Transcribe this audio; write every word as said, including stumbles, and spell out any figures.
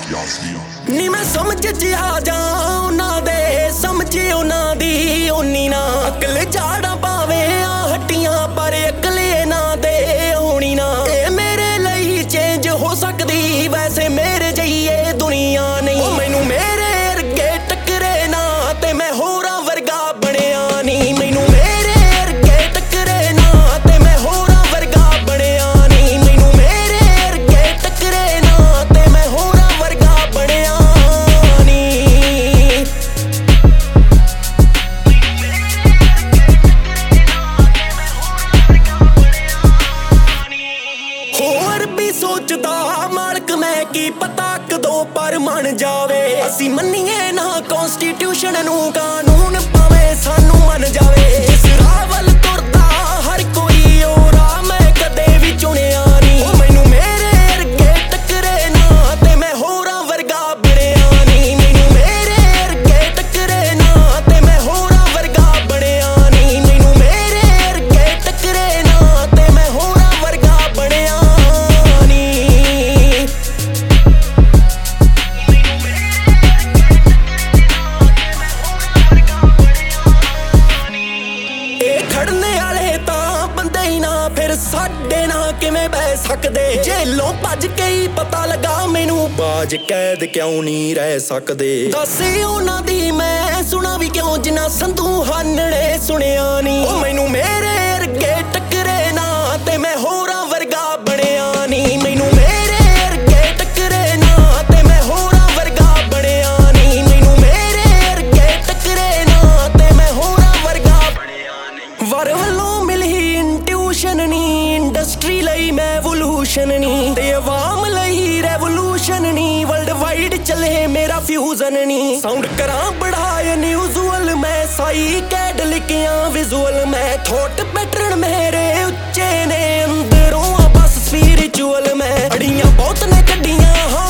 ਨੀ ਮੈਂ ਸਮਝ ਜਿਹਾ ਜਾ ਉਹਨਾਂ ਦੇ ਸਮਝੇ ਉਹਨਾਂ ਦੀ ਉਨੀ ਨਾ ਅਕਲ ਝਾੜਾਂ ਪਾਵੇ ਆ ਹੱਟੀਆਂ ਪਰ ਅਕਲੇ ਨਾ ਦੇ ਹੋਣੀ ਨਾ ਇਹ ਮੇਰੇ ਲਈ ਚੇਂਜ ਹੋ ਸਕਦੀ ਵੈਸੇ ਮੇਰੇ ਜਈਏ ਦੁਨੀਆ ਨਹੀਂ ਉਹ ਮੈਨੂੰ ਮੇਰੇ ਅਰਗੇ ਟੱਕਰੇ ਨਾ ਤੇ ਮੈਂ ਹੋਰਾਂ ਵਰਗਾ ਬਣਿਆ ਨਹੀਂ ਮੈਨੂੰ ਮੇਰੇ ਅਰਗੇ ਟੱਕਰੇ ਨਾ ਤੇ ਮੈਂ ਹੋਰਾਂ ਵਰਗਾ ਬਣਿਆ ਨਹੀਂ ਮੈਨੂੰ ਮੇਰੇ ਅਰਗੇ ਟੱਕਰੇ ਨਾ ਤੇ ਮੈਂ ਹੋਰਾਂ ਵਰਗਾ ਬਣਿਆ ਨਹੀਂ ਹੋਰ ਵੀ ਸੋਚਦਾ ਮਾਲਕ ਮੈਂ ਕੀ ਪਤਾ ਕਦੋਂ ਪਰ ਮੰਨ ਜਾਵੇ ਅਸੀਂ ਮੰਨੀਏ ਨਾ ਕਨਸਟੀਟਿਊਸ਼ਨ ਨੂੰ ਕਾਨੂੰਨ ਭਾਵੇਂ ਸਾਨੂੰ ਮੰਨ ਜਾਵੇ ਜਿਸ ਰਾਹ ਵੱਲ ਤੁਰਦਾ ਹਰ ਕੋਈ ਉਹ ਰਾਹ ਮੈਂ ਕਦੇ ਵੀ ਚੁਣਿਆ ਨਹੀਂ ਉਹ ਮੈਨੂੰ ਮੇਰੇ ਅਰਗੇ ਟੱਕਰੇ ਨਾ ਤੇ ਮੈਂ ਹੋਰਾਂ ਵਰਗਾ ਬਣਿਆ ਨਹੀਂ ਮੈਨੂੰ ਮੇਰੇ ਅਰਗੇ ਟੱਕਰੇ ਨਾ ਤੇ ਮੈਂ ਹੋਰਾਂ ਵਰਗਾ ਬਣਿਆ ਨਹੀਂ ਮੈਨੂੰ ਮੇਰੇ ਅਰਗੇ ਟੱਕਰੇ ਨਾ ਤੇ ਮੈਂ ਹੋਰਾਂ ਵਰਗਾ ਬਣਿਆ ਨਹੀਂ ਇਹ ਖੜਨੇ ਵਾਲੇ ਤਾਂ ਬੰਦੇ ਹੀ ਨਾ ਫਿਰ ਸਾਡੇ ਨਾਲ ਕਿਵੇਂ ਬਹਿ ਸਕਦੇ ਜੇਲੋਂ ਭੱਜ ਕੇ ਹੀ ਪਤਾ ਲੱਗਾ ਮੈਨੂੰ ਬਾਜ ਕੈਦ ਕਿਉਂ ਨਹੀਂ ਰਹਿ ਸਕਦੇ ਦੱਸ ਉਹਨਾਂ ਦੀ ਮੈਂ ਸੁਣਾ ਵੀ ਕਿਉਂ ਜਿੰਨਾ ਸੰਧੂ ਹਾਨਣੇ ਸੁਣਿਆ ਨਹੀਂ ਉਹ ਮੈਨੂੰ ਮੇਰੇ ਅਰਗੇ ਟੱਕਰੇ ਨਾ ਤੇ ਮੈਂ ਹੋਰਾਂ ਵਰਗਾ ਬਣਿਆ ਨਹੀਂ ਮੈਨੂੰ ਮੇਰੇ ਅਰਗੇ ਟੱਕਰੇ ਨਾ ਤੇ ਮੈਂ ਹੋਰਾਂ ਵਰਗਾ ਬਣਿਆ ਨਹੀਂ ਮੈਨੂੰ ਮੇਰੇ ਅਰਗੇ ਟੱਕਰੇ ਨਾ ਤੇ ਮੈਂ ਹੋਰਾਂ ਵਰਗਾ ਬਣਿਆ ਨਹੀਂ ਵਰ ਵੱਲੋਂ ਮਿਲੀ ਇੰਟਿਊਸ਼ਨ ਨਹੀਂ ਇੰਡਸਟਰੀ ਲਈ ਮੈਂ ਐਵੋਲੂਸ਼ਨ ਨਹੀਂ ਤੇ ਆਵਾਮ ਲਈ ਰੈਵੋਲੂਸ਼ਨ ਨਹੀਂ ਵਰਲਡ ਵਾਈਡ ਚੱਲੇ ਮੇਰਾ ਫਿਊਜ਼ਨ ਨਹੀਂ ਸਾਊਂਡ ਕਰਾਂ ਬੜਾਏ ਨਿਊਜ਼ੂਅਲ ਮੈਂ ਸਾਈ ਕੈਡ ਲਿਖਿਆ ਵਿਜ਼ੂਅਲ ਮੈਂ ਥੋਟ ਪੈਟਰਨ ਮੇਰੇ ਉੱਚੇ ਨੇ ਅੰਦਰੋਂ ਆ ਬਸ ਸਪਿਰਿਚੁਅਲ ਮੈਂ ਅੜੀਆਂ ਬਹੁਤ ਨੇ ਕੱਢੀਆਂ ਹਾਂ